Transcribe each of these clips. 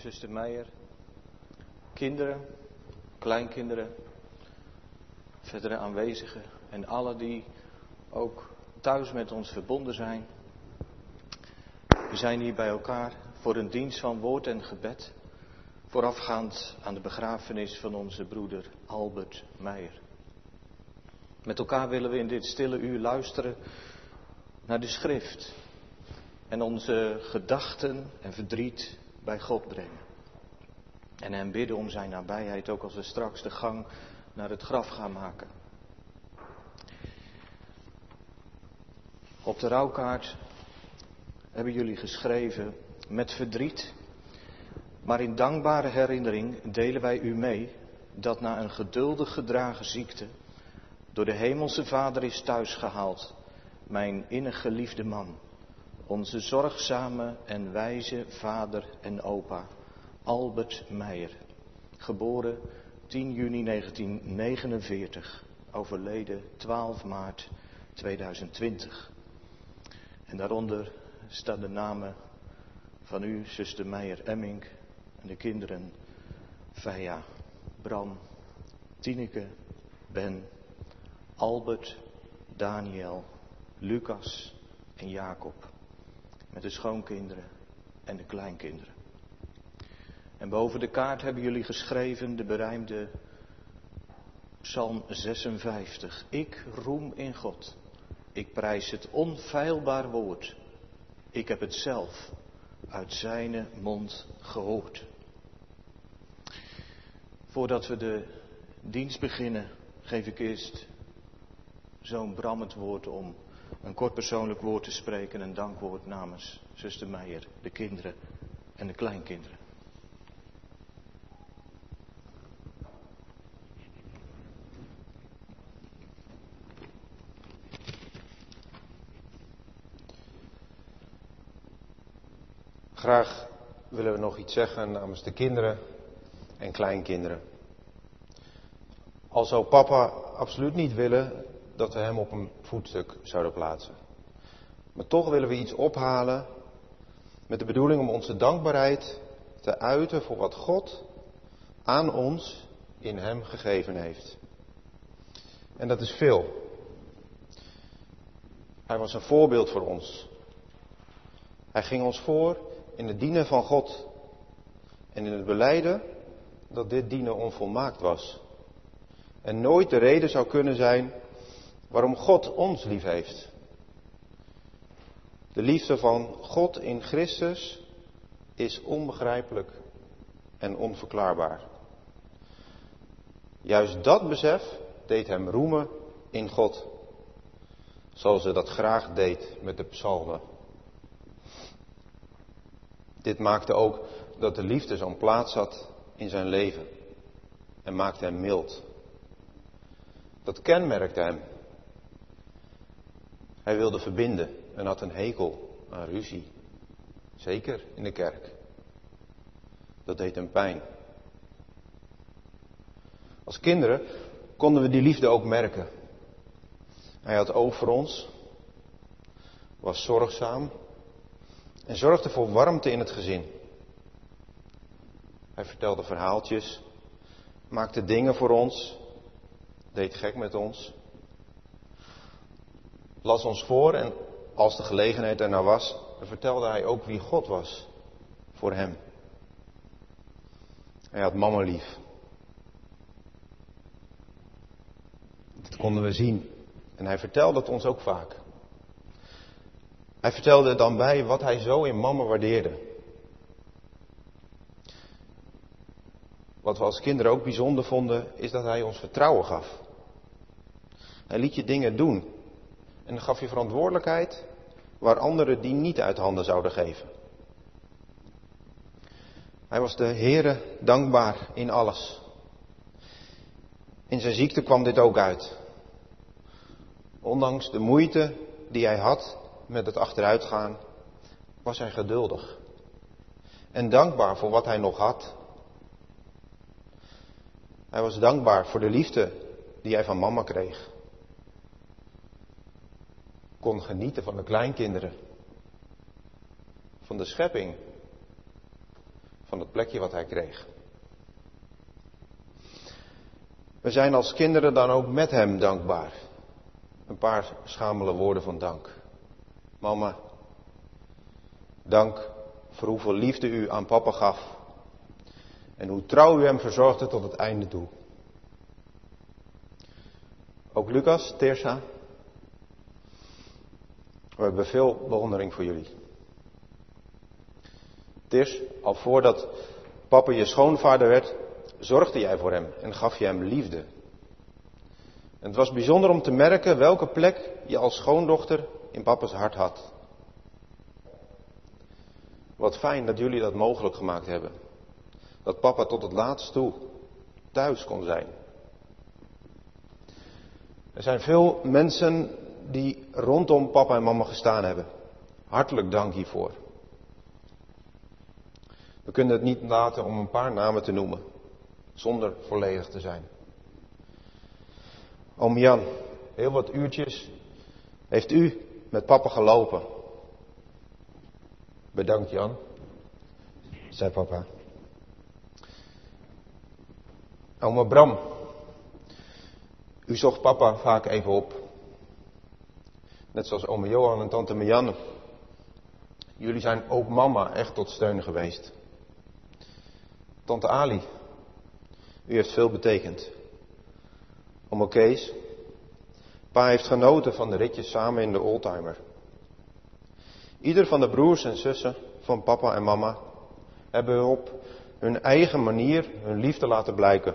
zuster Meijer, kinderen, kleinkinderen, verdere aanwezigen en alle die ook thuis met ons verbonden zijn. We zijn hier bij elkaar voor een dienst van woord en gebed, voorafgaand aan de begrafenis van onze broeder Albert Meijer. Met elkaar willen we in dit stille uur luisteren naar de schrift en onze gedachten en verdriet bij God brengen. En hem bidden om zijn nabijheid, ook als we straks de gang naar het graf gaan maken. Op de rouwkaart hebben jullie geschreven: met verdriet, maar in dankbare herinnering delen wij u mee dat na een geduldig gedragen ziekte door de Hemelse Vader is thuisgehaald mijn innig geliefde man, onze zorgzame en wijze vader en opa, Albert Meijer, geboren 10 juni 1949, overleden 12 maart 2020. En daaronder staan de namen van u, zuster Meijer-Emmink, en de kinderen Feia, Bram, Tineke, Ben, Albert, Daniel, Lucas en Jacob. Met de schoonkinderen en de kleinkinderen. En boven de kaart hebben jullie geschreven de berijmde Psalm 56. Ik roem in God. Ik prijs het onfeilbaar woord. Ik heb het zelf uit zijn mond gehoord. Voordat we de dienst beginnen, geef ik eerst zo'n Bram het woord om een kort persoonlijk woord te spreken. Een dankwoord namens zuster Meijer, de kinderen en de kleinkinderen. Graag willen we nog iets zeggen namens de kinderen en kleinkinderen. Al zou papa absoluut niet willen dat we hem op een voetstuk zouden plaatsen. Maar toch willen we iets ophalen met de bedoeling om onze dankbaarheid te uiten voor wat God aan ons in hem gegeven heeft. En dat is veel. Hij was een voorbeeld voor ons. Hij ging ons voor in het dienen van God en in het belijden dat dit dienen onvolmaakt was. En nooit de reden zou kunnen zijn waarom God ons lief heeft. De liefde van God in Christus is onbegrijpelijk en onverklaarbaar. Juist dat besef deed hem roemen in God, zoals hij dat graag deed met de psalmen. Dit maakte ook dat de liefde zo'n plaats had in zijn leven en maakte hem mild. Dat kenmerkte hem. Hij wilde verbinden en had een hekel aan ruzie. Zeker in de kerk. Dat deed hem pijn. Als kinderen konden we die liefde ook merken. Hij had oog voor ons, was zorgzaam en zorgde voor warmte in het gezin. Hij vertelde verhaaltjes, maakte dingen voor ons, deed gek met ons. Las ons voor en als de gelegenheid er nou was, vertelde hij ook wie God was voor hem. Hij had mama lief. Dat konden we zien. En hij vertelde het ons ook vaak. Hij vertelde er dan bij wat hij zo in mama waardeerde. Wat we als kinderen ook bijzonder vonden, is dat hij ons vertrouwen gaf. Hij liet je dingen doen. En dan gaf je verantwoordelijkheid waar anderen die niet uit handen zouden geven. Hij was de Heere dankbaar in alles. In zijn ziekte kwam dit ook uit. Ondanks de moeite die hij had met het achteruitgaan, was hij geduldig. En dankbaar voor wat hij nog had. Hij was dankbaar voor de liefde die hij van mama kreeg. Kon genieten van de kleinkinderen. Van de schepping. van het plekje wat hij kreeg. We zijn als kinderen dan ook met hem dankbaar. Een paar schamele woorden van dank. Mama, dank voor hoeveel liefde u aan papa gaf. En hoe trouw u hem verzorgde tot het einde toe. Ook Lucas, Teersa. We hebben veel bewondering voor jullie. Teers, al voordat papa je schoonvader werd, zorgde jij voor hem en gaf je hem liefde. En het was bijzonder om te merken welke plek je als schoondochter in papa's hart had. Wat fijn dat jullie dat mogelijk gemaakt hebben. Dat papa tot het laatst toe thuis kon zijn. Er zijn veel mensen die rondom papa en mama gestaan hebben. Hartelijk dank hiervoor. We kunnen het niet laten om een paar namen te noemen, zonder volledig te zijn. Oom Jan, heel wat uurtjes heeft u met papa gelopen. Bedankt Jan, zei papa. Oma Bram, u zocht papa vaak even op. Net zoals oma Johan en tante Marianne. Jullie zijn ook mama echt tot steun geweest. Tante Ali, u heeft veel betekend. Oma Kees, pa heeft genoten van de ritjes samen in de oldtimer. Ieder van de broers en zussen van papa en mama hebben op hun eigen manier hun liefde laten blijken.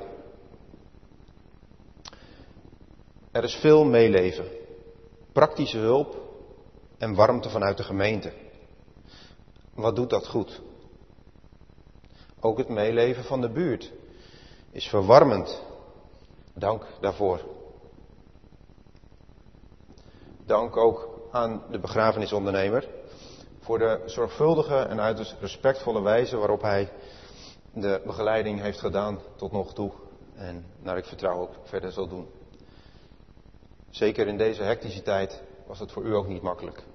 Er is veel meeleven, praktische hulp en warmte vanuit de gemeente. Wat doet dat goed? Ook het meeleven van de buurt is verwarmend. Dank daarvoor. Dank ook aan de begrafenisondernemer voor de zorgvuldige en uiterst respectvolle wijze waarop hij de begeleiding heeft gedaan tot nog toe en naar ik vertrouw ook verder zal doen. Zeker in deze hectische tijd was het voor u ook niet makkelijk.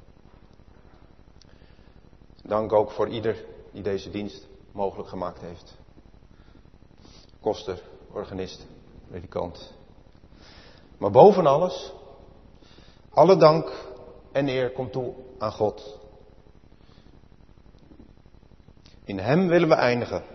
Dank ook voor ieder die deze dienst mogelijk gemaakt heeft. Koster, organist, predikant. Maar boven alles, alle dank en eer komt toe aan God. In hem willen we eindigen.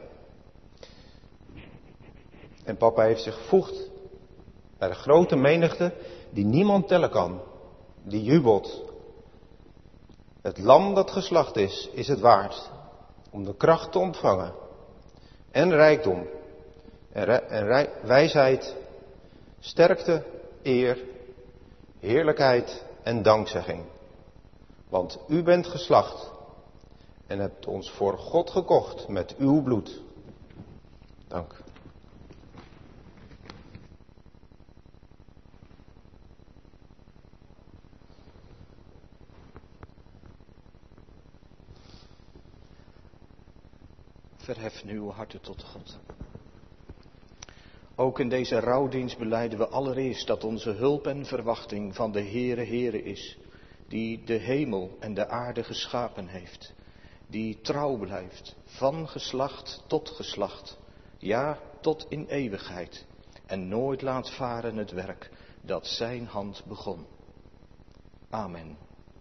En papa heeft zich gevoegd bij de grote menigte die niemand tellen kan, die jubelt. Het lam dat geslacht is het waard om de kracht te ontvangen en rijkdom en wijsheid, sterkte, eer, heerlijkheid en dankzegging. Want u bent geslacht en hebt ons voor God gekocht met uw bloed. Dank. Verhef nu uw harten tot God. Ook in deze rouwdienst belijden we allereerst dat onze hulp en verwachting van de Heere is, die de hemel en de aarde geschapen heeft, die trouw blijft, van geslacht tot geslacht, ja, tot in eeuwigheid, en nooit laat varen het werk dat zijn hand begon. Amen.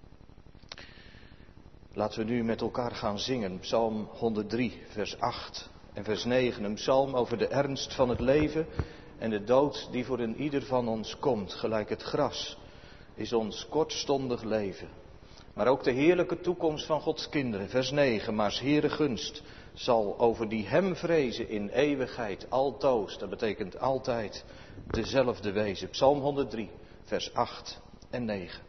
Laten we nu met elkaar gaan zingen, Psalm 103, vers 8 en vers 9. Een psalm over de ernst van het leven en de dood die voor een ieder van ons komt. Gelijk het gras is ons kortstondig leven. Maar ook de heerlijke toekomst van Gods kinderen. Vers 9, maar 's Heere gunst zal over die hem vrezen in eeuwigheid altoos. Dat betekent altijd dezelfde wezen. Psalm 103, vers 8 en 9.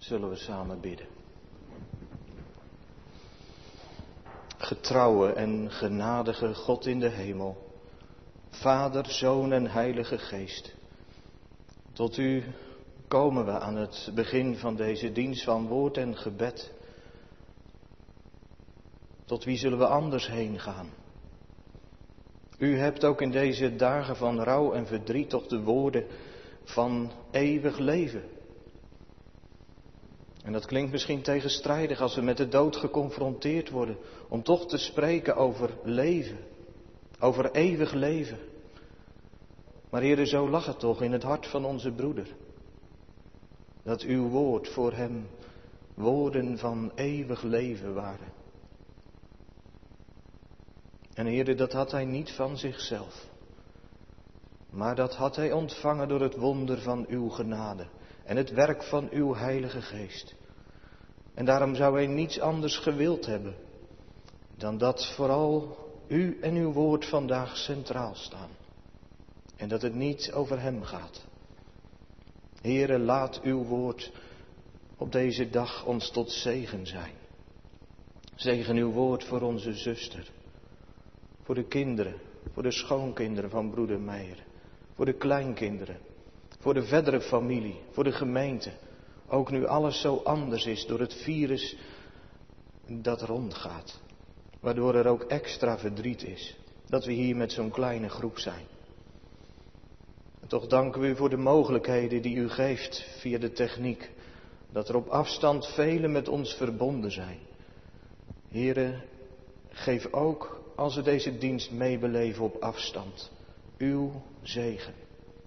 zullen we samen bidden. Getrouwe en genadige God in de hemel, Vader, Zoon en Heilige Geest. Tot u komen we aan het begin van deze dienst van woord en gebed. Tot wie zullen we anders heen gaan? U hebt ook in deze dagen van rouw en verdriet toch de woorden van eeuwig leven. En dat klinkt misschien tegenstrijdig als we met de dood geconfronteerd worden, om toch te spreken over leven, over eeuwig leven. Maar Heere, zo lag het toch in het hart van onze broeder, dat uw woord voor hem woorden van eeuwig leven waren. En Heere, dat had hij niet van zichzelf, maar dat had hij ontvangen door het wonder van uw genade en het werk van uw Heilige Geest. En daarom zou hij niets anders gewild hebben dan dat vooral u en uw woord vandaag centraal staan. En dat het niet over hem gaat. Heere, laat uw woord op deze dag ons tot zegen zijn. Zegen uw woord voor onze zuster, voor de kinderen, voor de schoonkinderen van broeder Meijer, voor de kleinkinderen, voor de verdere familie, voor de gemeente. Ook nu alles zo anders is door het virus dat rondgaat. Waardoor er ook extra verdriet is dat we hier met zo'n kleine groep zijn. En toch danken we u voor de mogelijkheden die u geeft via de techniek. Dat er op afstand velen met ons verbonden zijn. Heere, geef ook als we deze dienst meebeleven op afstand uw zegen.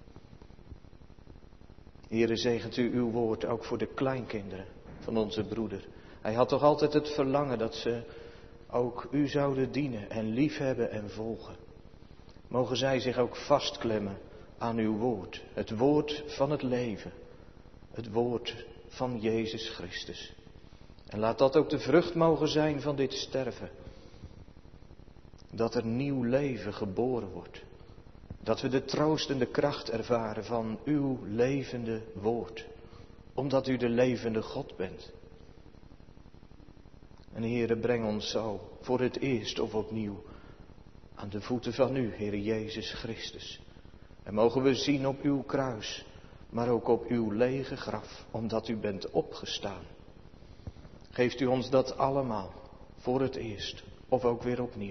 Heere, zegent u uw woord ook voor de kleinkinderen van onze broeder. Hij had toch altijd het verlangen dat ze ook u zouden dienen en liefhebben en volgen. Mogen zij zich ook vastklemmen aan uw woord. Het woord van het leven. Het woord van Jezus Christus. En laat dat ook de vrucht mogen zijn van dit sterven. Dat er nieuw leven geboren wordt. Dat we de troostende kracht ervaren van uw levende woord. Omdat u de levende God bent. En Heere, breng ons zo voor het eerst of opnieuw aan de voeten van u, Heere Jezus Christus. En mogen we zien op uw kruis, maar ook op uw lege graf, omdat u bent opgestaan. Geeft u ons dat allemaal voor het eerst of ook weer opnieuw.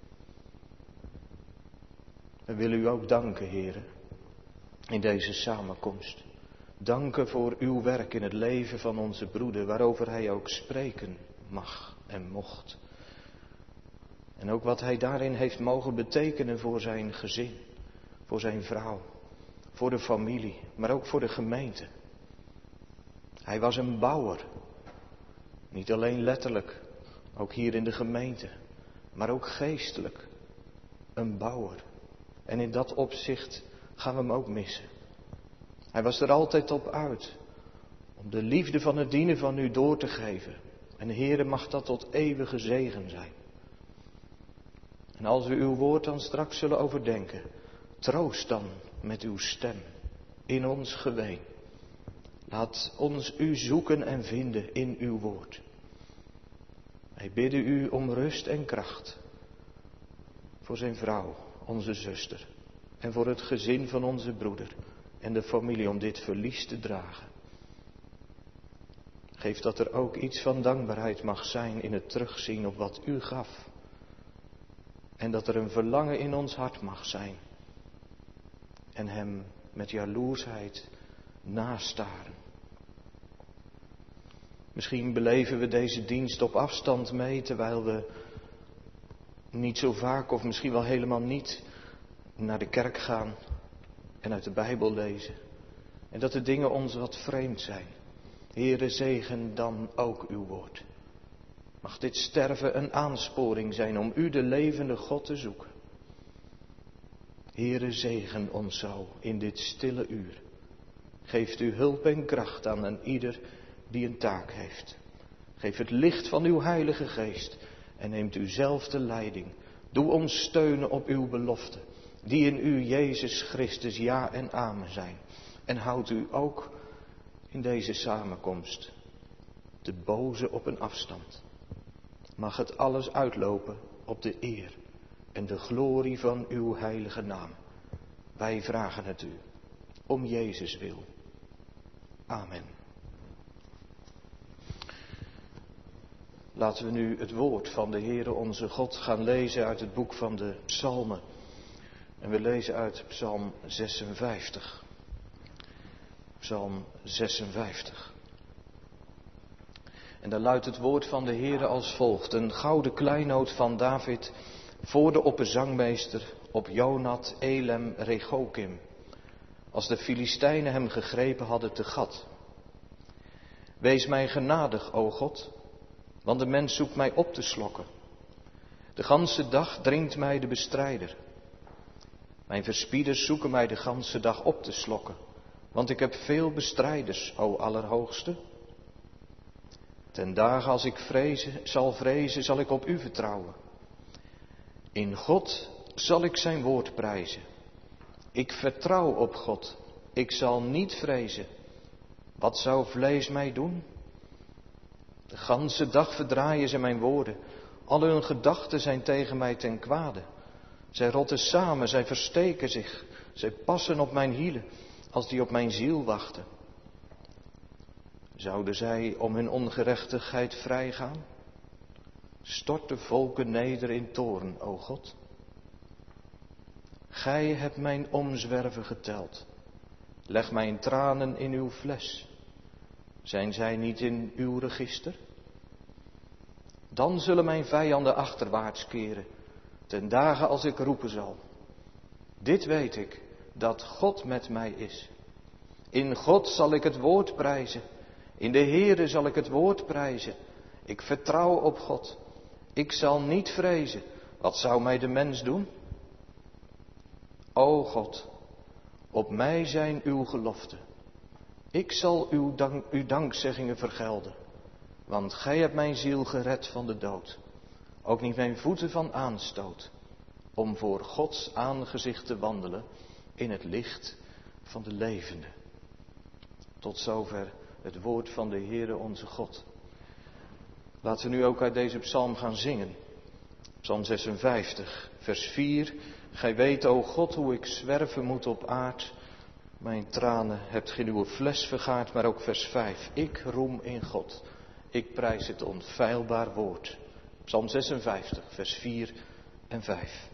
We willen u ook danken, Heere, in deze samenkomst. Danken voor uw werk in het leven van onze broeder, waarover hij ook spreken mag en mocht. En ook wat hij daarin heeft mogen betekenen voor zijn gezin, voor zijn vrouw, voor de familie, maar ook voor de gemeente. Hij was een bouwer, niet alleen letterlijk, ook hier in de gemeente, maar ook geestelijk, een bouwer. En in dat opzicht gaan we hem ook missen. Hij was er altijd op uit om de liefde van het dienen van u door te geven. En Heere, mag dat tot eeuwige zegen zijn. En als we uw woord dan straks zullen overdenken, troost dan met uw stem in ons geween. Laat ons u zoeken en vinden in uw woord. Wij bidden u om rust en kracht voor zijn vrouw, onze zuster, en voor het gezin van onze broeder en de familie om dit verlies te dragen. Geef dat er ook iets van dankbaarheid mag zijn in het terugzien op wat u gaf. En dat er een verlangen in ons hart mag zijn. En hem met jaloersheid nastaren. Misschien beleven we deze dienst op afstand mee, terwijl we niet zo vaak of misschien wel helemaal niet naar de kerk gaan en uit de Bijbel lezen. En dat de dingen ons wat vreemd zijn. Heere, zegen dan ook uw woord. Mag dit sterven een aansporing zijn om u, de levende God, te zoeken. Heere, zegen ons zo in dit stille uur. Geeft u hulp en kracht aan een ieder die een taak heeft. Geef het licht van uw Heilige Geest en neemt u zelf de leiding. Doe ons steunen op uw belofte, die in u Jezus Christus ja en amen zijn. En houd u ook in deze samenkomst de boze op een afstand. Mag het alles uitlopen op de eer en de glorie van uw heilige naam. Wij vragen het u, om Jezus wil. Amen. Laten we nu het woord van de Heere onze God gaan lezen uit het boek van de Psalmen. En we lezen uit Psalm 56. Psalm 56. En daar luidt het woord van de Heere als volgt. Een gouden kleinoot van David voor de opperzangmeester op Jonat, Elem, Regokim. Als de Filistijnen hem gegrepen hadden te Gat. Wees mij genadig, o God, want de mens zoekt mij op te slokken. De ganse dag dringt mij de bestrijder. Mijn verspieders zoeken mij de ganse dag op te slokken, want ik heb veel bestrijders, o Allerhoogste. Ten dagen als ik vrezen, zal ik op u vertrouwen. In God zal ik zijn woord prijzen. Ik vertrouw op God. Ik zal niet vrezen. Wat zou vlees mij doen? De ganse dag verdraaien ze mijn woorden. Al hun gedachten zijn tegen mij ten kwade. Zij rotten samen, zij versteken zich. Zij passen op mijn hielen, als die op mijn ziel wachten. Zouden zij om hun ongerechtigheid vrijgaan? Stort de volken neder in toorn, o God. Gij hebt mijn omzwerven geteld. Leg mijn tranen in uw fles. Zijn zij niet in uw register? Dan zullen mijn vijanden achterwaarts keren, ten dagen als ik roepen zal. Dit weet ik, dat God met mij is. In God zal ik het woord prijzen. In de Heere zal ik het woord prijzen. Ik vertrouw op God. Ik zal niet vrezen. Wat zou mij de mens doen? O God, op mij zijn uw geloften. Ik zal uw dankzeggingen vergelden. Want gij hebt mijn ziel gered van de dood. Ook niet mijn voeten van aanstoot. Om voor Gods aangezicht te wandelen in het licht van de levenden. Tot zover het woord van de Heere onze God. Laten we nu ook uit deze psalm gaan zingen. Psalm 56, vers 4. Gij weet, o God, hoe ik zwerven moet op aard. Mijn tranen hebt gij uw fles vergaard, maar ook vers 5. Ik roem in God. Ik prijs het onfeilbaar woord. Psalm 56, vers 4 en 5.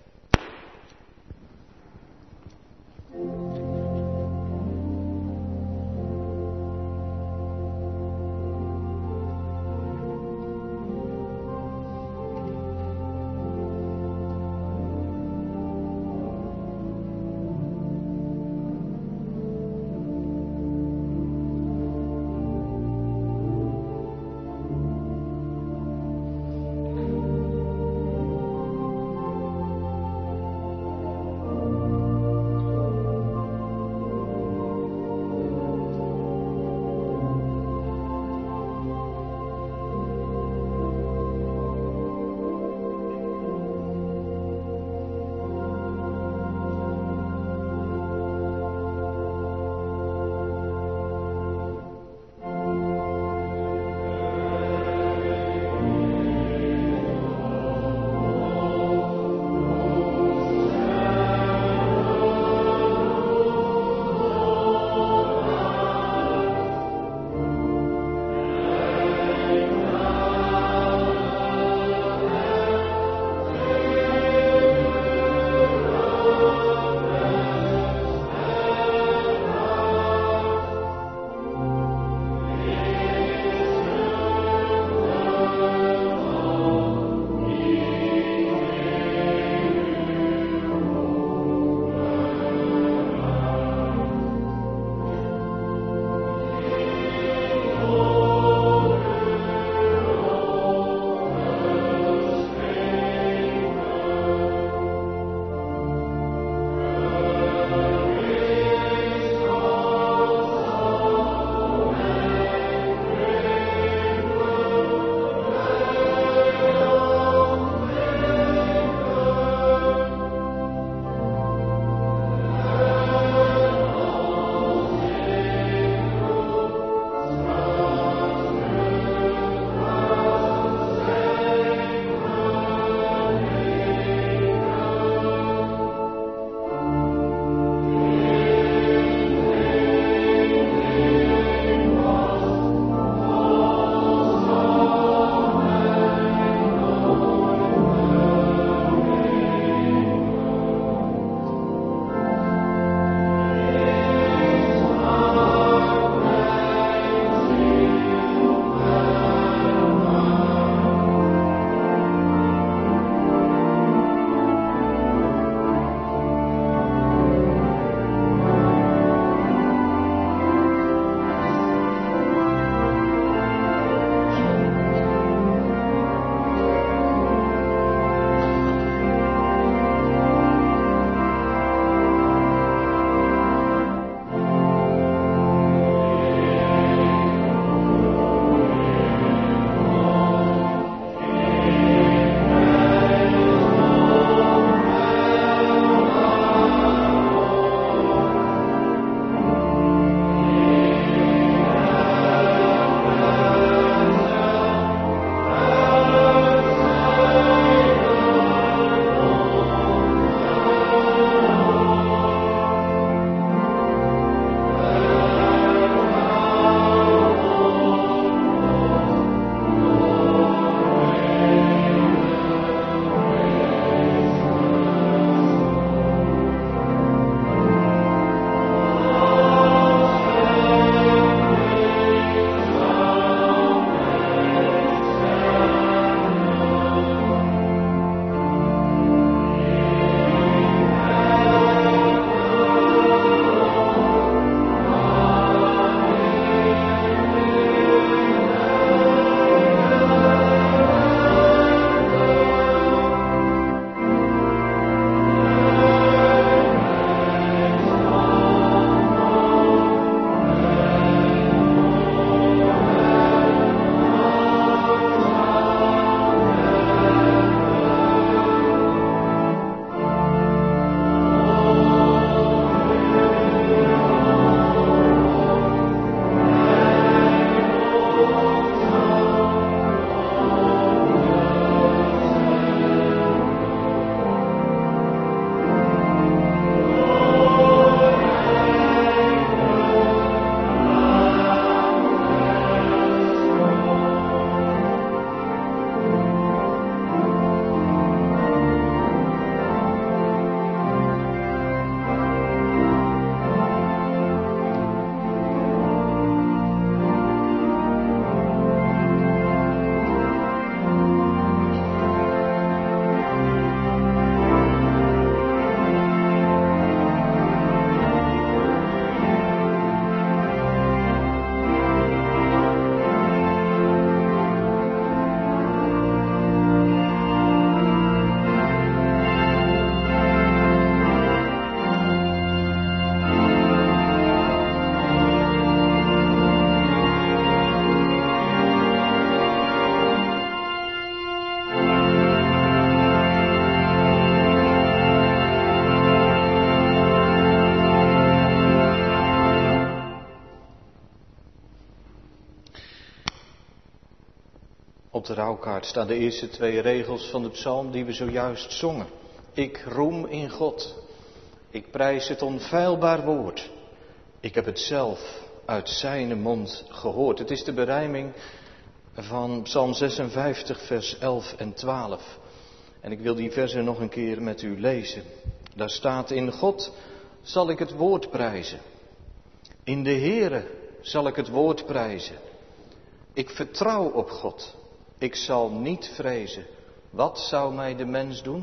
de rouwkaart staan de eerste 2 regels van de psalm die we zojuist zongen. Ik roem in God. Ik prijs het onfeilbaar woord. Ik heb het zelf uit zijn mond gehoord. Het is de berijming van Psalm 56, vers 11 en 12. En ik wil die versen nog een keer met u lezen. Daar staat: in God zal ik het woord prijzen. In de Heere zal ik het woord prijzen. Ik vertrouw op God. Ik zal niet vrezen. Wat zou mij de mens doen?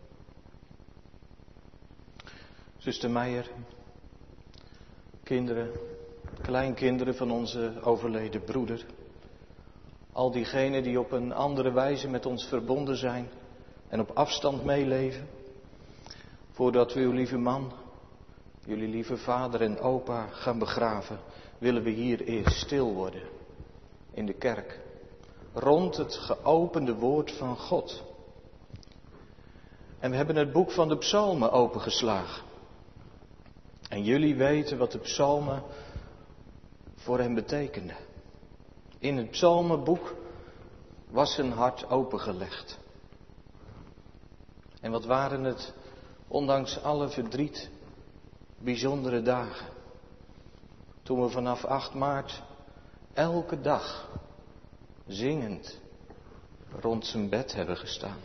Zuster Meijer, kinderen, kleinkinderen van onze overleden broeder. Al diegenen die op een andere wijze met ons verbonden zijn en op afstand meeleven. Voordat we uw lieve man, jullie lieve vader en opa gaan begraven, willen we hier eerst stil worden. In de kerk. Rond het geopende woord van God. En we hebben het boek van de psalmen opengeslagen. En jullie weten wat de psalmen voor hem betekenden. In het psalmenboek was zijn hart opengelegd. En wat waren het, ondanks alle verdriet, bijzondere dagen. Toen we vanaf 8 maart elke dag zingend rond zijn bed hebben gestaan.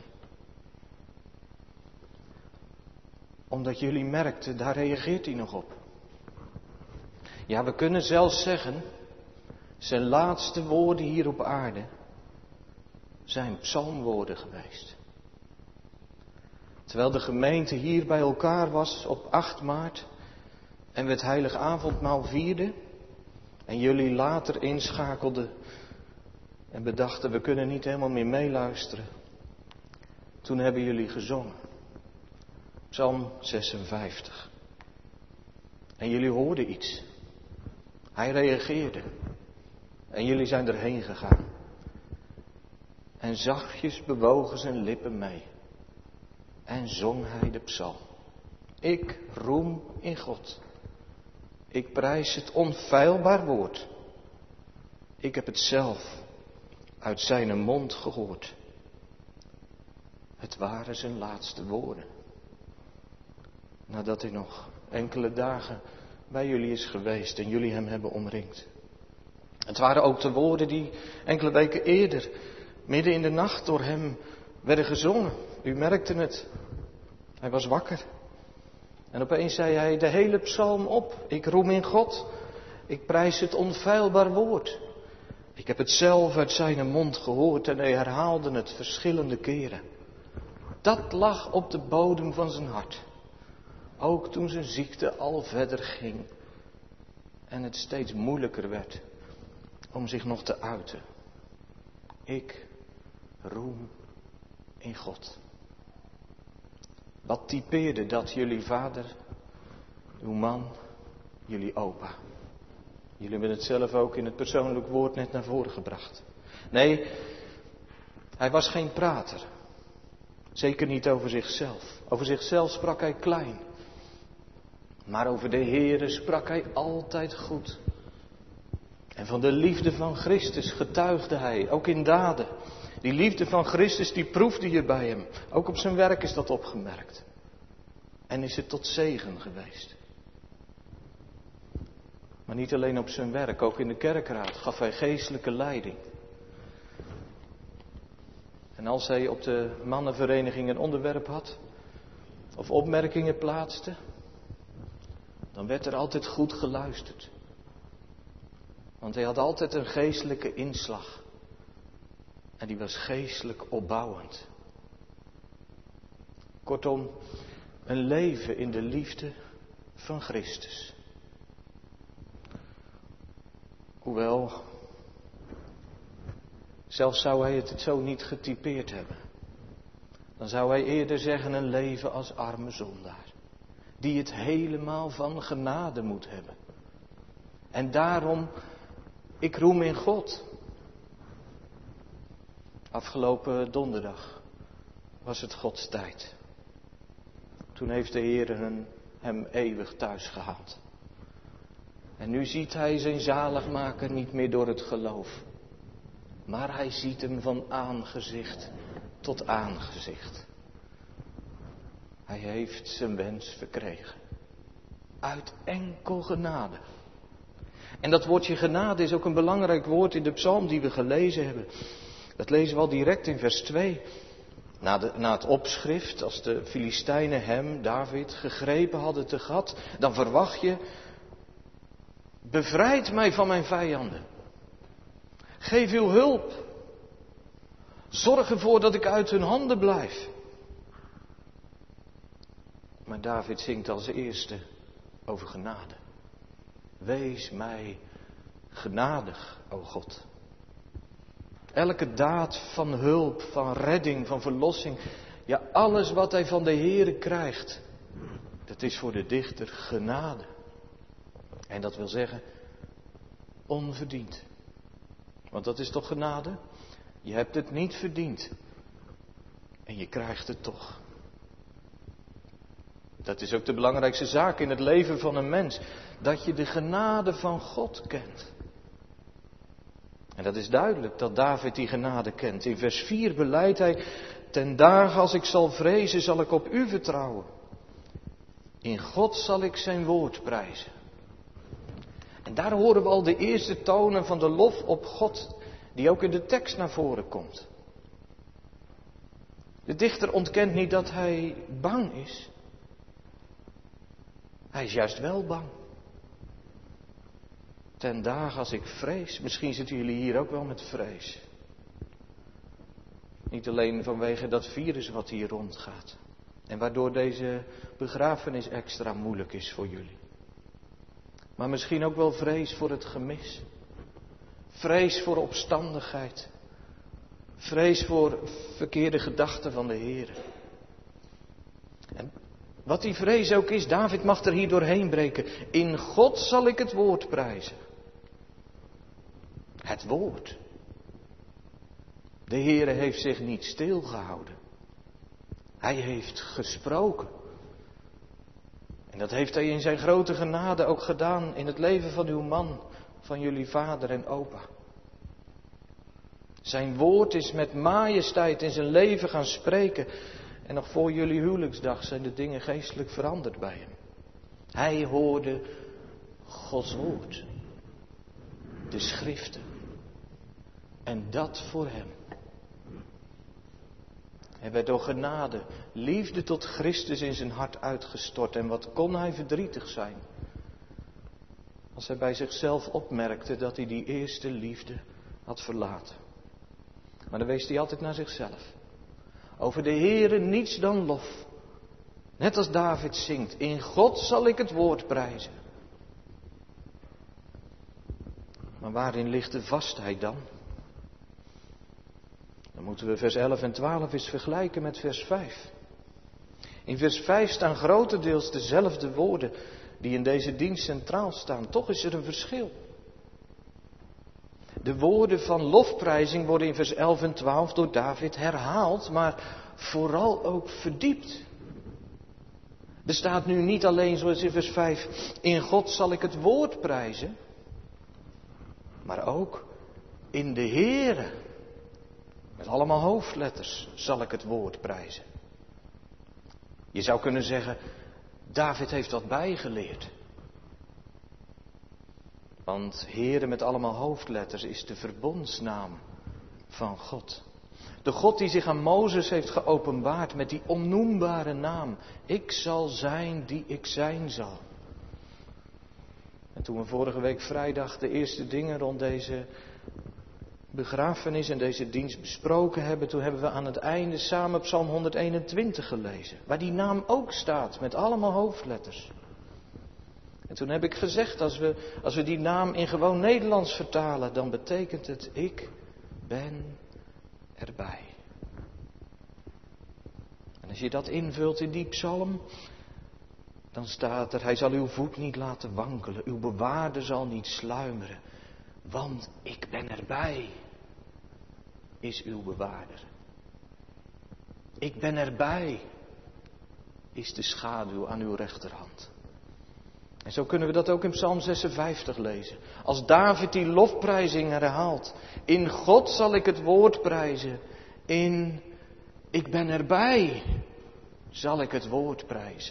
Omdat jullie merkten, daar reageert hij nog op. Ja, we kunnen zelfs zeggen, zijn laatste woorden hier op aarde zijn psalmwoorden geweest. Terwijl de gemeente hier bij elkaar was op 8 maart en we het heilige avondmaal vierden en jullie later inschakelden en bedachten, we kunnen niet helemaal meer meeluisteren. Toen hebben jullie gezongen. Psalm 56. En jullie hoorden iets. Hij reageerde. En jullie zijn erheen gegaan. En zachtjes bewogen zijn lippen mee. En zong hij de psalm. Ik roem in God. Ik prijs het onfeilbaar woord. Ik heb het zelf uit zijn mond gehoord. Het waren zijn laatste woorden. Nadat hij nog enkele dagen bij jullie is geweest en jullie hem hebben omringd. Het waren ook de woorden die enkele weken eerder, midden in de nacht, door hem werden gezongen. U merkte het. Hij was wakker. En opeens zei hij de hele psalm op. Ik roem in God. Ik prijs het onfeilbaar woord. Ik heb het zelf uit zijn mond gehoord en hij herhaalde het verschillende keren. Dat lag op de bodem van zijn hart. Ook toen zijn ziekte al verder ging en het steeds moeilijker werd om zich nog te uiten. Ik roem in God. Wat typeerde dat jullie vader, uw man, jullie opa? Jullie hebben het zelf ook in het persoonlijk woord net naar voren gebracht. Nee, hij was geen prater. Zeker niet over zichzelf. Over zichzelf sprak hij klein. Maar over de Heere sprak hij altijd goed. En van de liefde van Christus getuigde hij, ook in daden. Die liefde van Christus, die proefde je bij hem. Ook op zijn werk is dat opgemerkt. En is het tot zegen geweest. Maar niet alleen op zijn werk, ook in de kerkraad gaf hij geestelijke leiding. En als hij op de mannenvereniging een onderwerp had, of opmerkingen plaatste, dan werd er altijd goed geluisterd. Want hij had altijd een geestelijke inslag. En die was geestelijk opbouwend. Kortom, een leven in de liefde van Christus. Hoewel, zelfs zou hij het zo niet getypeerd hebben. Dan zou hij eerder zeggen een leven als arme zondaar. Die het helemaal van genade moet hebben. En daarom, ik roem in God. Afgelopen donderdag was het Gods tijd. Toen heeft de Heer hem eeuwig thuis gehaald. En nu ziet hij zijn zaligmaker niet meer door het geloof. maar hij ziet hem van aangezicht tot aangezicht. Hij heeft zijn wens verkregen. Uit enkel genade. En dat woordje genade is ook een belangrijk woord in de psalm die we gelezen hebben. Dat lezen we al direct in vers 2. Na het opschrift, als de Filistijnen hem, David, gegrepen hadden te gat, dan verwacht je: bevrijd mij van mijn vijanden. Geef uw hulp. Zorg ervoor dat ik uit hun handen blijf. Maar David zingt als eerste over genade. Wees mij genadig, o God. Elke daad van hulp, van redding, van verlossing, ja, alles wat hij van de Heere krijgt, dat is voor de dichter genade. En dat wil zeggen, onverdiend. Want dat is toch genade? Je hebt het niet verdiend. En je krijgt het toch. Dat is ook de belangrijkste zaak in het leven van een mens. Dat je de genade van God kent. En dat is duidelijk dat David die genade kent. In vers 4 belijdt hij: ten dagen als ik zal vrezen, zal ik op u vertrouwen. In God zal ik zijn woord prijzen. En daar horen we al de eerste tonen van de lof op God, die ook in de tekst naar voren komt. De dichter ontkent niet dat hij bang is. Hij is juist wel bang. Ten dagen als ik vrees, misschien zitten jullie hier ook wel met vrees. Niet alleen vanwege dat virus wat hier rondgaat. En waardoor deze begrafenis extra moeilijk is voor jullie. Maar misschien ook wel vrees voor het gemis. Vrees voor opstandigheid. Vrees voor verkeerde gedachten van de Heer. En wat die vrees ook is, David mag er hier doorheen breken. In God zal ik het woord prijzen. Het woord. De Heere heeft zich niet stilgehouden. Hij heeft gesproken. En dat heeft hij in zijn grote genade ook gedaan in het leven van uw man, van jullie vader en opa. Zijn woord is met majesteit in zijn leven gaan spreken. En nog voor jullie huwelijksdag zijn de dingen geestelijk veranderd bij hem. Hij hoorde Gods woord. De schriften. En dat voor hem. Hij werd door genade, liefde tot Christus in zijn hart uitgestort. En wat kon hij verdrietig zijn. Als hij bij zichzelf opmerkte dat hij die eerste liefde had verlaten. Maar dan wees hij altijd naar zichzelf. Over de Heere niets dan lof. Net als David zingt, in God zal ik het woord prijzen. Maar waarin ligt de vastheid dan? Dan moeten we vers 11 en 12 eens vergelijken met vers 5. In vers 5 staan grotendeels dezelfde woorden die in deze dienst centraal staan. Toch is er een verschil. De woorden van lofprijzing worden in vers 11 en 12 door David herhaald, maar vooral ook verdiept. Er staat nu niet alleen zoals in vers 5, in God zal ik het woord prijzen, maar ook in de Heere. Met allemaal hoofdletters zal ik het woord prijzen. Je zou kunnen zeggen, David heeft dat bijgeleerd. Want Heere met allemaal hoofdletters is de verbondsnaam van God. De God die zich aan Mozes heeft geopenbaard met die onnoembare naam. Ik zal zijn die ik zijn zal. En toen we vorige week vrijdag de eerste dingen rond deze begrafenis en deze dienst besproken hebben, toen hebben we aan het einde samen Psalm 121 gelezen. Waar die naam ook staat met allemaal hoofdletters. En toen heb ik gezegd, als we die naam in gewoon Nederlands vertalen, dan betekent het, ik ben erbij. En als je dat invult in die psalm, dan staat er, hij zal uw voet niet laten wankelen, uw bewaarder zal niet sluimeren, want ik ben erbij, is uw bewaarder. Ik ben erbij, is de schaduw aan uw rechterhand. En zo kunnen we dat ook in Psalm 56 lezen. Als David die lofprijzing herhaalt. In God zal ik het woord prijzen. In ik ben erbij zal ik het woord prijzen.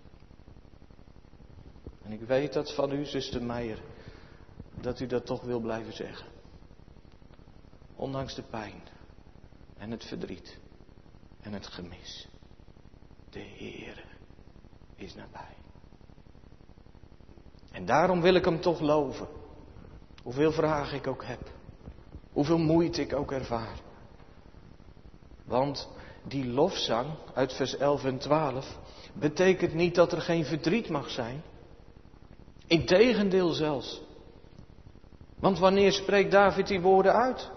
En ik weet dat van u, zuster Meijer, dat u dat toch wil blijven zeggen. Ondanks de pijn en het verdriet en het gemis. De Heere is nabij. En daarom wil ik hem toch loven. Hoeveel vragen ik ook heb. Hoeveel moeite ik ook ervaar. Want die lofzang uit vers 11 en 12 betekent niet dat er geen verdriet mag zijn. Integendeel zelfs. Want wanneer spreekt David die woorden uit?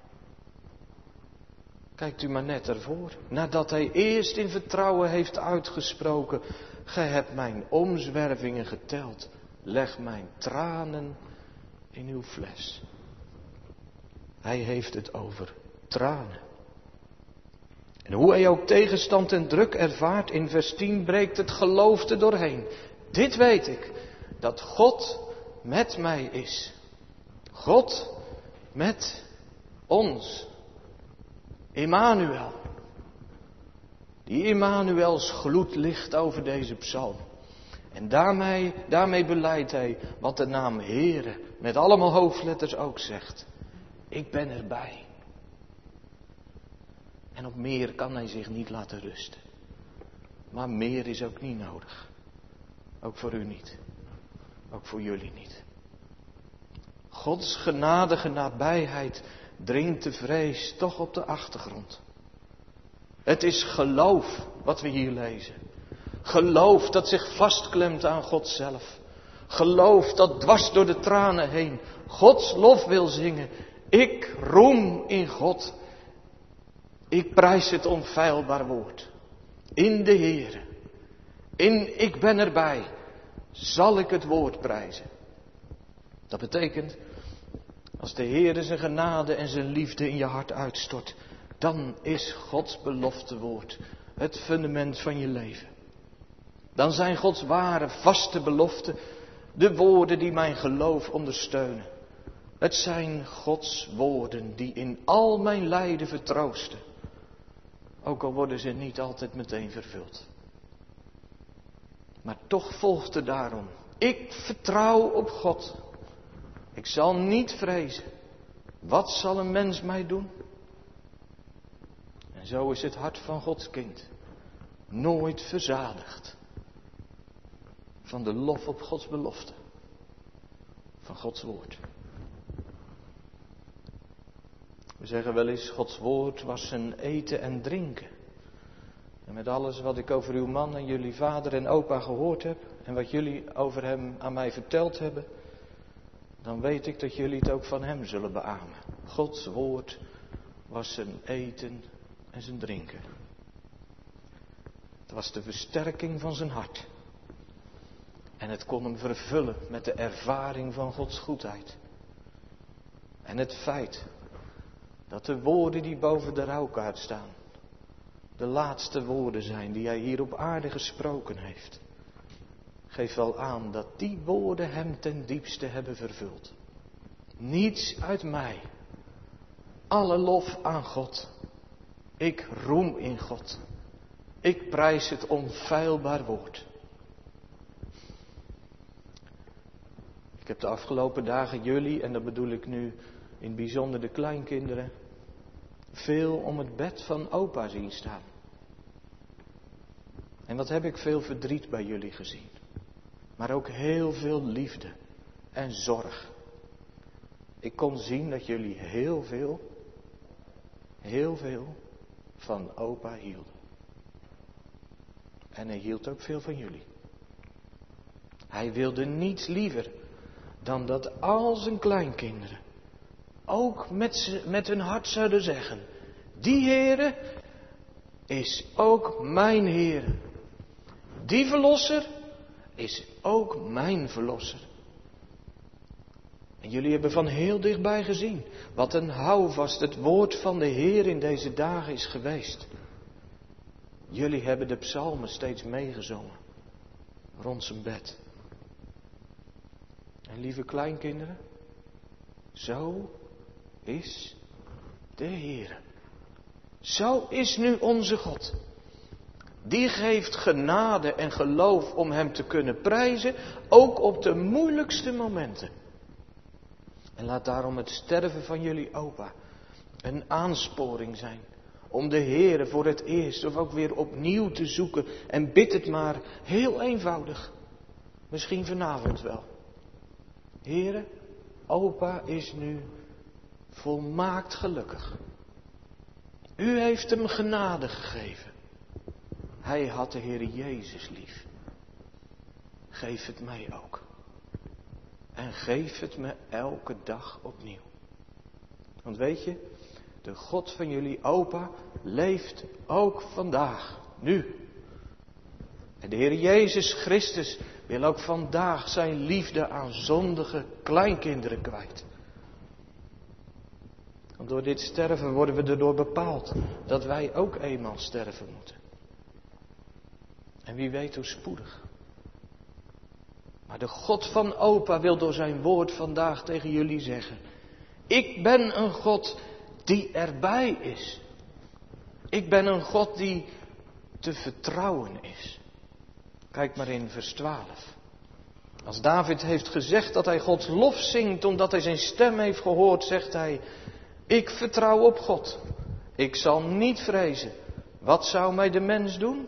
Kijkt u maar net ervoor. Nadat hij eerst in vertrouwen heeft uitgesproken. Gij hebt mijn omzwervingen geteld. Leg mijn tranen in uw fles. Hij heeft het over tranen. En hoe hij ook tegenstand en druk ervaart, in vers 10 breekt het geloof er doorheen. Dit weet ik, dat God met mij is. God met ons. Immanuel. Die Immanuels gloed ligt over deze psalm. En daarmee beleidt hij wat de naam Heere met allemaal hoofdletters ook zegt. Ik ben erbij. En op meer kan hij zich niet laten rusten. Maar meer is ook niet nodig. Ook voor u niet. Ook voor jullie niet. Gods genadige nabijheid dringt de vrees toch op de achtergrond. Het is geloof wat we hier lezen. Geloof dat zich vastklemt aan God zelf. Geloof dat dwars door de tranen heen Gods lof wil zingen. Ik roem in God. Ik prijs het onfeilbaar woord. In de Heere. In ik ben erbij. Zal ik het woord prijzen. Dat betekent, als de Heere zijn genade en zijn liefde in je hart uitstort, dan is Gods belofte woord het fundament van je leven. Dan zijn Gods ware, vaste beloften de woorden die mijn geloof ondersteunen. Het zijn Gods woorden die in al mijn lijden vertroosten. Ook al worden ze niet altijd meteen vervuld. Maar toch volgt er daarom. Ik vertrouw op God. Ik zal niet vrezen. Wat zal een mens mij doen? En zo is het hart van Gods kind nooit verzadigd van de lof op Gods belofte. Van Gods woord. We zeggen wel eens, Gods woord was zijn eten en drinken. En met alles wat ik over uw man en jullie vader en opa gehoord heb, en wat jullie over hem aan mij verteld hebben, dan weet ik dat jullie het ook van hem zullen beamen. Gods woord was zijn eten en zijn drinken. Het was de versterking van zijn hart. En het kon hem vervullen met de ervaring van Gods goedheid. En het feit dat de woorden die boven de rouwkaart staan, de laatste woorden zijn die hij hier op aarde gesproken heeft, geeft wel aan dat die woorden hem ten diepste hebben vervuld. Niets uit mij. Alle lof aan God. Ik roem in God. Ik prijs het onfeilbaar woord. Ik heb de afgelopen dagen jullie, en dat bedoel ik nu in het bijzonder de kleinkinderen, veel om het bed van opa zien staan. En wat heb ik veel verdriet bij jullie gezien. Maar ook heel veel liefde en zorg. Ik kon zien dat jullie heel veel van opa hielden. En hij hield ook veel van jullie. Hij wilde niets liever dan dat al zijn kleinkinderen ook met hun hart zouden zeggen: die Heere is ook mijn Heere. Die verlosser is ook mijn verlosser. En jullie hebben van heel dichtbij gezien wat een houvast het woord van de Heer in deze dagen is geweest. Jullie hebben de psalmen steeds meegezongen rond zijn bed. En lieve kleinkinderen, zo is de Heere. Zo is nu onze God. Die geeft genade en geloof om Hem te kunnen prijzen, ook op de moeilijkste momenten. En laat daarom het sterven van jullie opa een aansporing zijn om de Heere voor het eerst of ook weer opnieuw te zoeken. En bid het maar heel eenvoudig. Misschien vanavond wel. Heere, opa is nu volmaakt gelukkig. U heeft hem genade gegeven. Hij had de Heere Jezus lief. Geef het mij ook. En geef het me elke dag opnieuw. Want weet je, de God van jullie opa leeft ook vandaag, nu. En de Heer Jezus Christus wil ook vandaag zijn liefde aan zondige kleinkinderen kwijt. Want door dit sterven worden we erdoor bepaald dat wij ook eenmaal sterven moeten. En wie weet hoe spoedig. Maar de God van opa wil door zijn woord vandaag tegen jullie zeggen: ik ben een God die erbij is. Ik ben een God die te vertrouwen is. Kijk maar in vers 12. Als David heeft gezegd dat hij Gods lof zingt omdat hij zijn stem heeft gehoord, zegt hij: ik vertrouw op God. Ik zal niet vrezen. Wat zou mij de mens doen?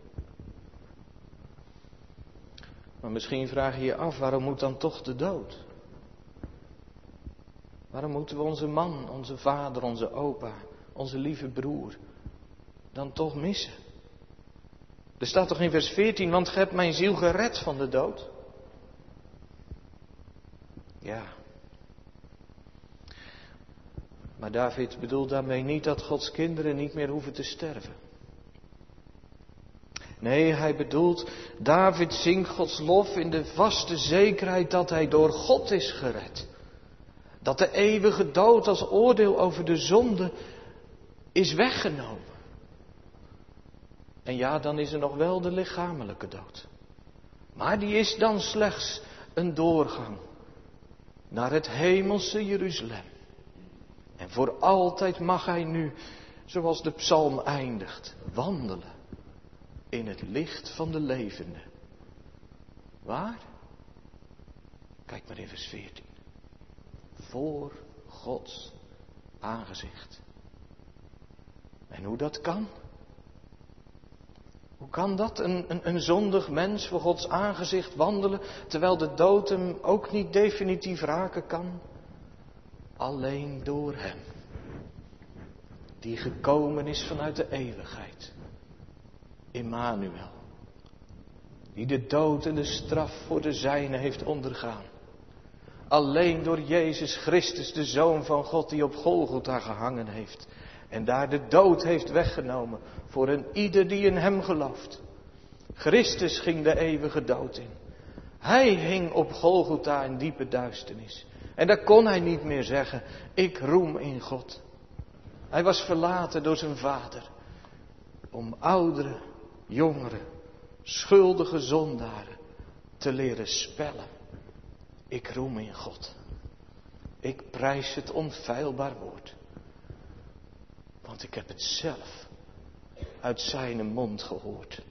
Maar misschien vraag je je af, waarom moet dan toch de dood? Waarom moeten we onze man, onze vader, onze opa, onze lieve broer dan toch missen? Er staat toch in vers 14, want gij hebt mijn ziel gered van de dood. Ja. Maar David bedoelt daarmee niet dat Gods kinderen niet meer hoeven te sterven. Nee, hij bedoelt, David zingt Gods lof in de vaste zekerheid dat hij door God is gered. Dat de eeuwige dood als oordeel over de zonde is weggenomen. En ja, dan is er nog wel de lichamelijke dood. Maar die is dan slechts een doorgang naar het hemelse Jeruzalem. En voor altijd mag hij nu, zoals de psalm eindigt, wandelen in het licht van de levende. Waar? Kijk maar in vers 14. Voor Gods aangezicht. En hoe dat kan? Hoe kan dat, een zondig mens voor Gods aangezicht wandelen, terwijl de dood hem ook niet definitief raken kan? Alleen door Hem, die gekomen is vanuit de eeuwigheid. Immanuel, die de dood en de straf voor de zijnen heeft ondergaan. Alleen door Jezus Christus, de Zoon van God, die op Golgotha gehangen heeft. En daar de dood heeft weggenomen voor een ieder die in Hem gelooft. Christus ging de eeuwige dood in. Hij hing op Golgotha in diepe duisternis. En daar kon hij niet meer zeggen, ik roem in God. Hij was verlaten door zijn Vader. Om ouderen, jongeren, schuldige zondaren te leren spellen. Ik roem in God. Ik prijs het onfeilbaar woord. Want ik heb het zelf uit zijn mond gehoord.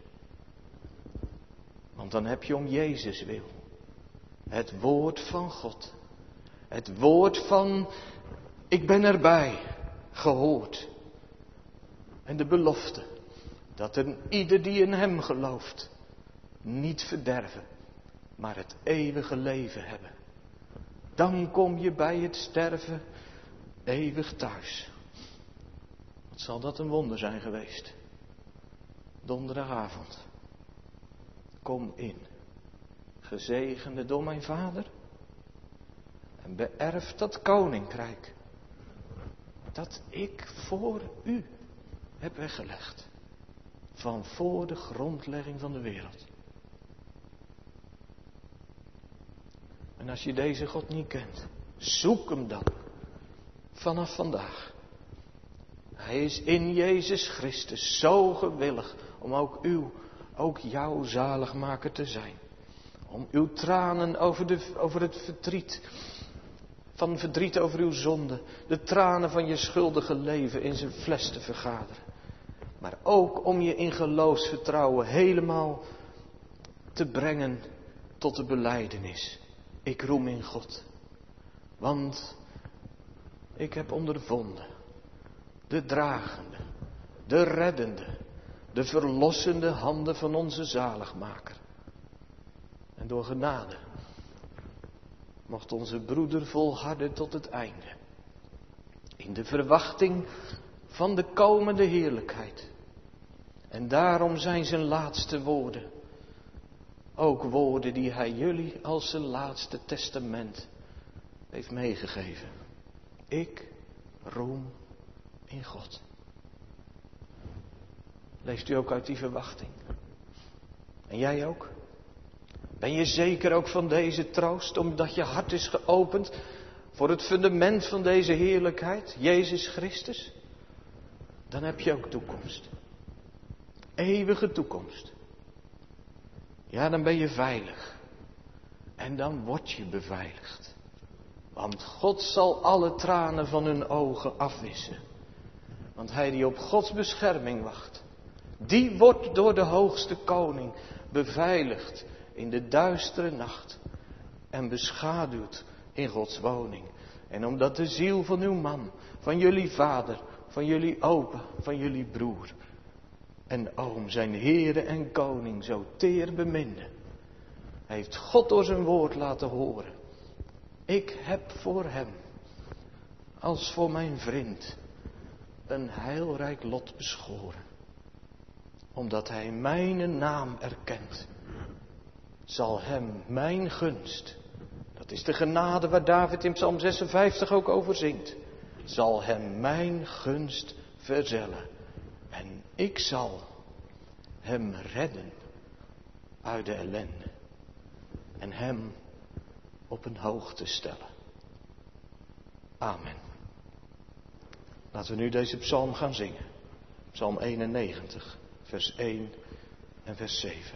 Want dan heb je om Jezus wil het woord van God. Het woord van ik ben erbij gehoord. En de belofte dat een ieder die in Hem gelooft niet verderven, maar het eeuwige leven hebben. Dan kom je bij het sterven eeuwig thuis. Wat zal dat een wonder zijn geweest. Donderdagavond. Kom in, gezegende door mijn Vader. En beërf dat koninkrijk. Dat ik voor u heb weggelegd. Van voor de grondlegging van de wereld. En als je deze God niet kent, zoek hem dan. Vanaf vandaag. Hij is in Jezus Christus zo gewillig om ook jouw zaligmaker te zijn. Om uw tranen over het verdriet. Van verdriet over uw zonde. De tranen van je schuldige leven in zijn fles te vergaderen. Maar ook om je in geloofsvertrouwen helemaal te brengen tot de belijdenis. Ik roem in God. Want ik heb ondervonden. De dragende, de reddende, de verlossende handen van onze zaligmaker. En door genade mocht onze broeder volharden tot het einde. In de verwachting van de komende heerlijkheid. En daarom zijn zijn laatste woorden ook woorden die hij jullie als zijn laatste testament heeft meegegeven. Ik roem in God. Leeft u ook uit die verwachting? En jij ook? Ben je zeker ook van deze troost, omdat je hart is geopend voor het fundament van deze heerlijkheid, Jezus Christus? Dan heb je ook toekomst. Eeuwige toekomst. Ja, dan ben je veilig. En dan word je beveiligd. Want God zal alle tranen van hun ogen afwissen. Want hij die op Gods bescherming wacht, die wordt door de hoogste koning beveiligd in de duistere nacht. En beschaduwd in Gods woning. En omdat de ziel van uw man, van jullie vader, van jullie opa, van jullie broer en oom, zijn Heere en Koning, zo teer beminde, heeft God door zijn woord laten horen. Ik heb voor hem, als voor mijn vriend, een heilrijk lot beschoren. Omdat hij mijn naam erkent, zal hem mijn gunst, dat is de genade waar David in Psalm 56 ook over zingt, zal hem mijn gunst verzellen. En ik zal hem redden uit de ellende. En hem op een hoogte stellen. Amen. Laten we nu deze psalm gaan zingen. Psalm 91, vers 1 en vers 7.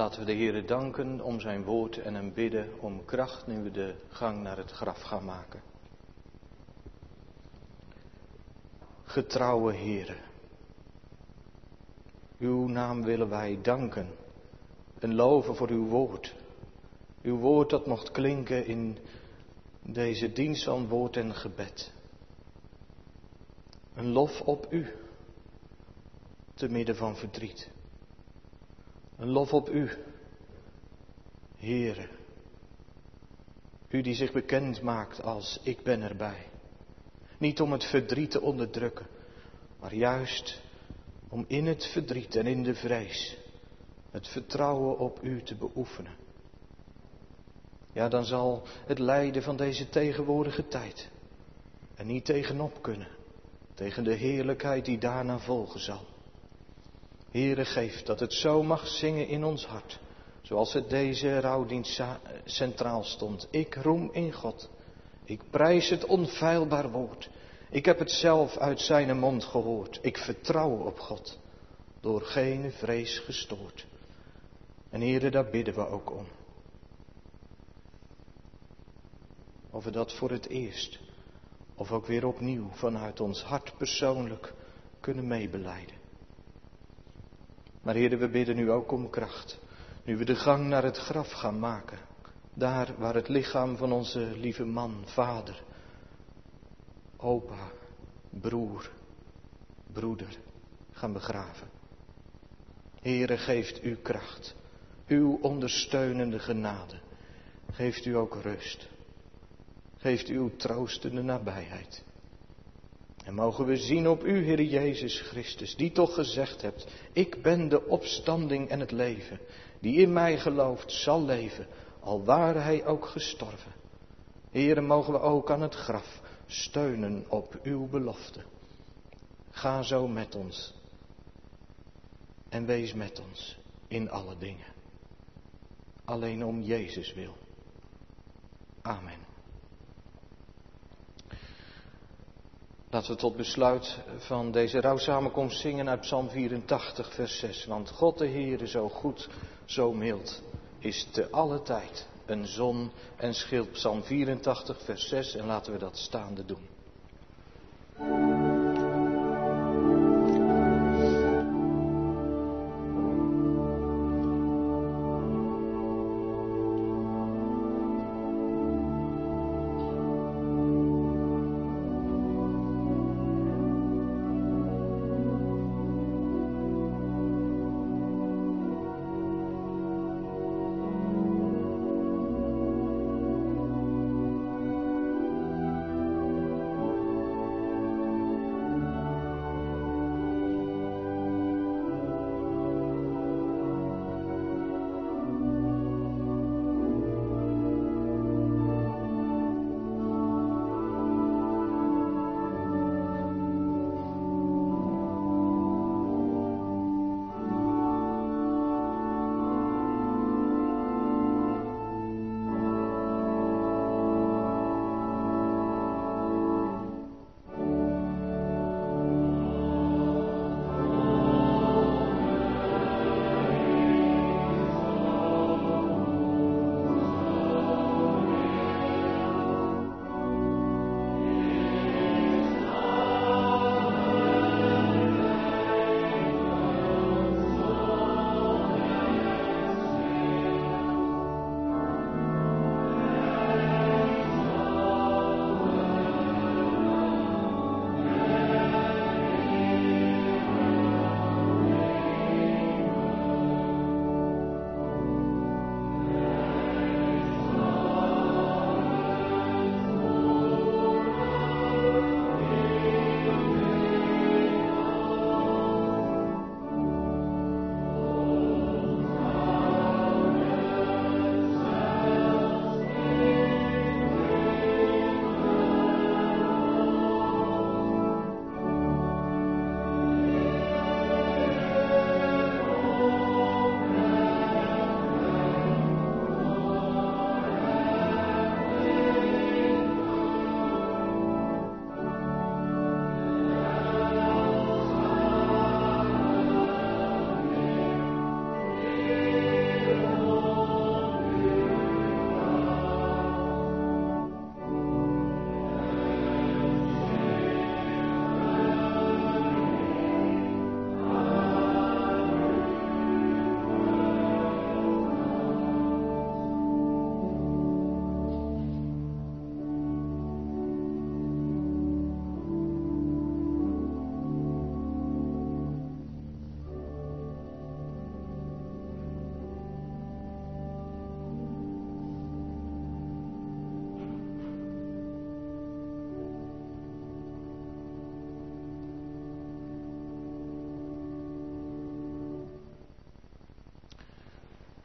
laten we de Heere danken om zijn woord en hem bidden om kracht nu we de gang naar het graf gaan maken. Getrouwe Heere, uw naam willen wij danken en loven voor uw woord. Uw woord dat mocht klinken in deze dienst van woord en gebed. Een lof op u, te midden van verdriet. Een lof op u, Heere. U die zich bekend maakt als ik ben erbij. Niet om het verdriet te onderdrukken, maar juist om in het verdriet en in de vrees het vertrouwen op u te beoefenen. Ja, dan zal het lijden van deze tegenwoordige tijd er niet tegenop kunnen, tegen de heerlijkheid die daarna volgen zal. Heere, geef dat het zo mag zingen in ons hart, zoals het deze rouwdienst centraal stond. Ik roem in God, ik prijs het onfeilbaar woord. Ik heb het zelf uit zijn mond gehoord. Ik vertrouw op God, door geen vrees gestoord. En Heere, daar bidden we ook om. Of we dat voor het eerst, of ook weer opnieuw vanuit ons hart persoonlijk kunnen meebelijden. Maar Heere, we bidden nu ook om kracht. Nu we de gang naar het graf gaan maken. Daar waar het lichaam van onze lieve man, vader, opa, broer, broeder gaan begraven. Heere, geeft u kracht. Uw ondersteunende genade. Geeft u ook rust. Geeft u uw troostende nabijheid. En mogen we zien op u, Heer Jezus Christus, die toch gezegd hebt, ik ben de opstanding en het leven. Die in mij gelooft zal leven, al ware hij ook gestorven. Heere, mogen we ook aan het graf steunen op uw belofte. Ga zo met ons. En wees met ons in alle dingen. Alleen om Jezus wil. Amen. Laten we tot besluit van deze rouwsamenkomst zingen uit Psalm 84 vers 6. Want God de Heere zo goed, zo mild, is te alle tijd een zon en schild. Psalm 84 vers 6 en laten we dat staande doen.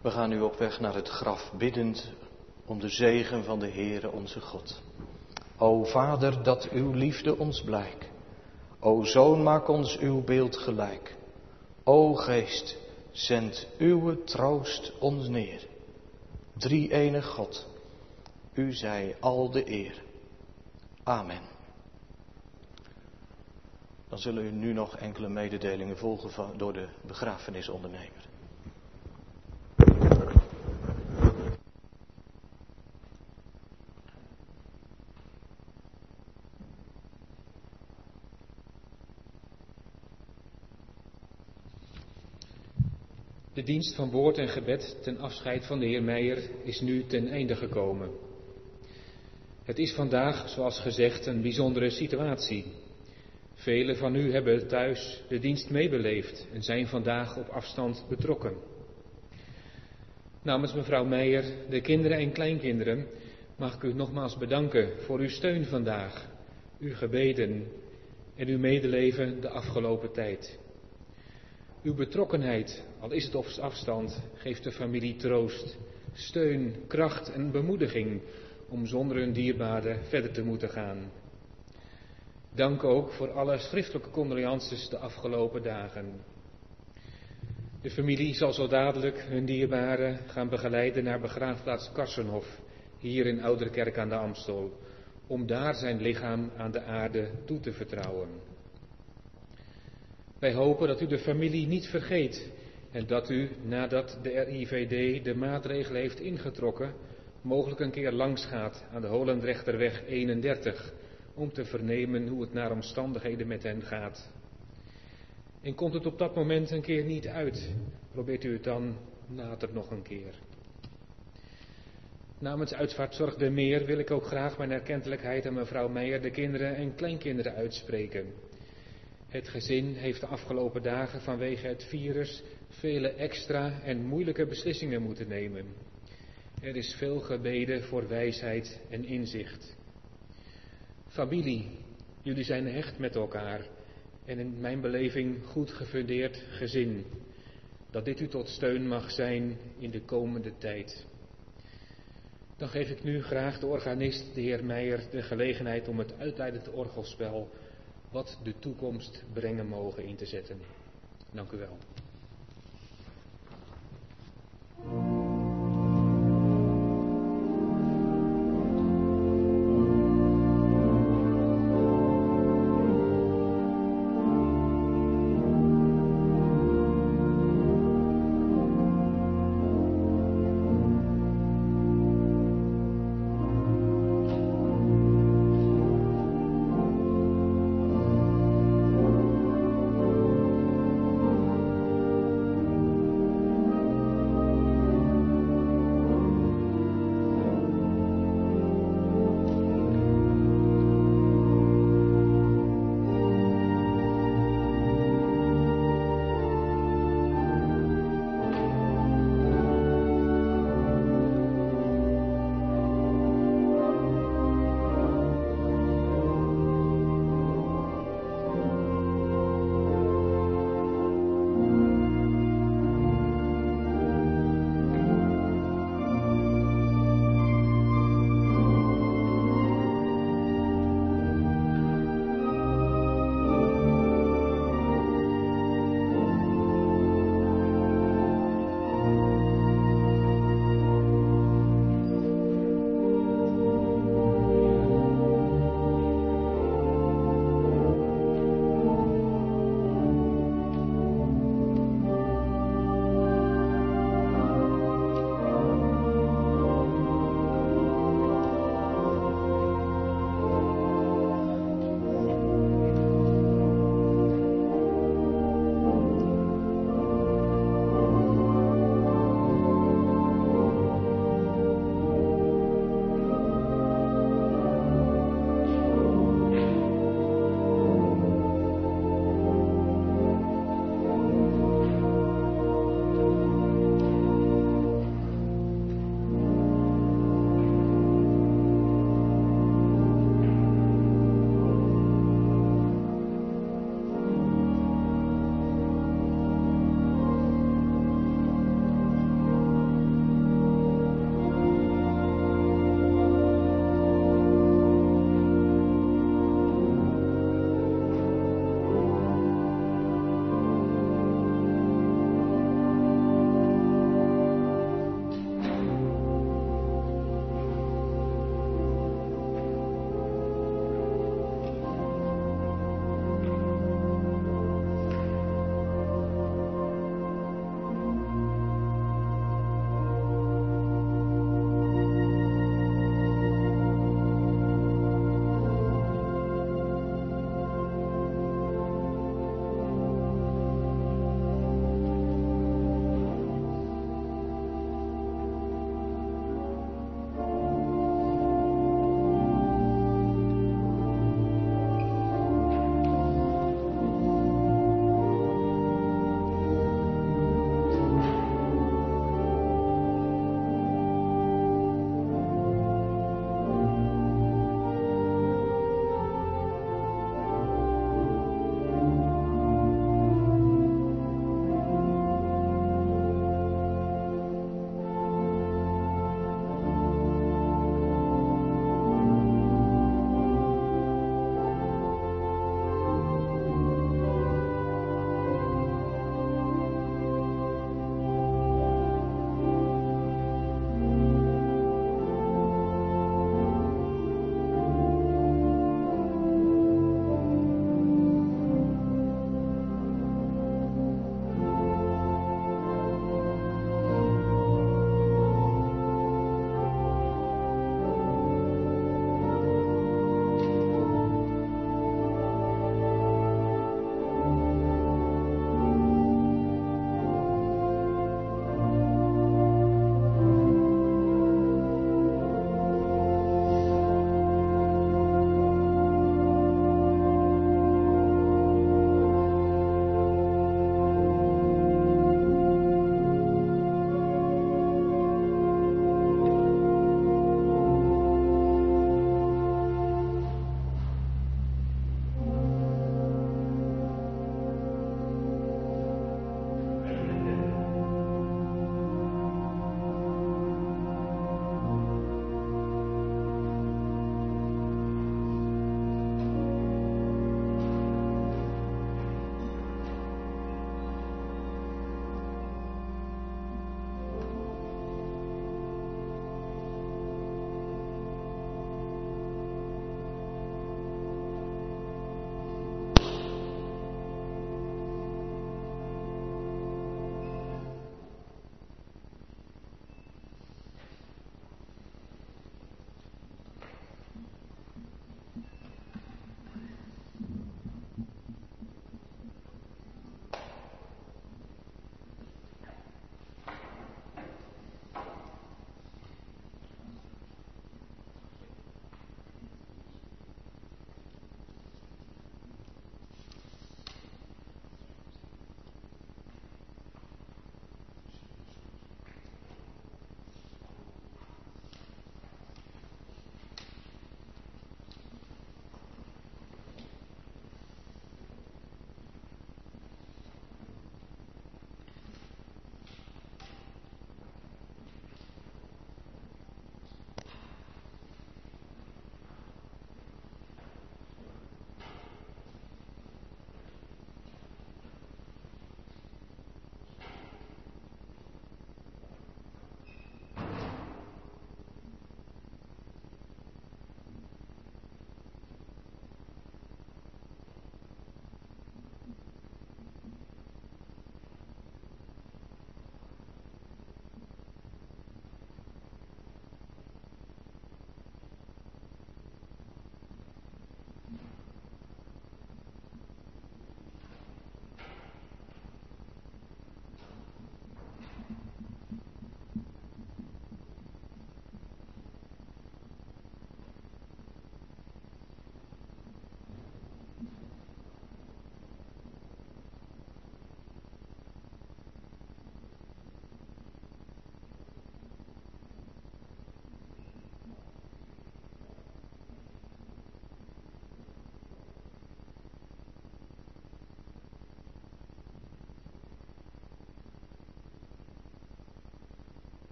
We gaan nu op weg naar het graf, biddend om de zegen van de Heere onze God. O Vader, dat uw liefde ons blijk. O Zoon, maak ons uw beeld gelijk. O Geest, zend uw troost ons neer. Drie-enig God, u zij al de eer. Amen. Dan zullen u nu nog enkele mededelingen volgen door de begrafenisondernemer. De dienst van woord en gebed ten afscheid van de heer Meijer is nu ten einde gekomen. Het is vandaag, zoals gezegd, een bijzondere situatie. Velen van u hebben thuis de dienst meebeleefd en zijn vandaag op afstand betrokken. Namens mevrouw Meijer, de kinderen en kleinkinderen, mag ik u nogmaals bedanken voor uw steun vandaag, uw gebeden en uw medeleven de afgelopen tijd. Uw betrokkenheid, al is het op afstand, geeft de familie troost, steun, kracht en bemoediging om zonder hun dierbare verder te moeten gaan. Dank ook voor alle schriftelijke condolences de afgelopen dagen. De familie zal zo dadelijk hun dierbaren gaan begeleiden naar begraafplaats Karsenhof, hier in Ouderkerk aan de Amstel, om daar zijn lichaam aan de aarde toe te vertrouwen. Wij hopen dat u de familie niet vergeet en dat u, nadat de RIVD de maatregelen heeft ingetrokken, mogelijk een keer langs gaat aan de Holendrechterweg 31, om te vernemen hoe het naar omstandigheden met hen gaat. En komt het op dat moment een keer niet uit, probeert u het dan later nog een keer. Namens Uitvaartzorg De Meer wil ik ook graag mijn erkentelijkheid aan mevrouw Meijer, de kinderen en kleinkinderen uitspreken. Het gezin heeft de afgelopen dagen vanwege het virus vele extra en moeilijke beslissingen moeten nemen. Er is veel gebeden voor wijsheid en inzicht. Familie, jullie zijn hecht met elkaar en in mijn beleving goed gefundeerd gezin. Dat dit u tot steun mag zijn in de komende tijd. Dan geef ik nu graag de organist, de heer Meijer, de gelegenheid om het uitleidend orgelspel Wat de toekomst brengen mogen in te zetten. Dank u wel.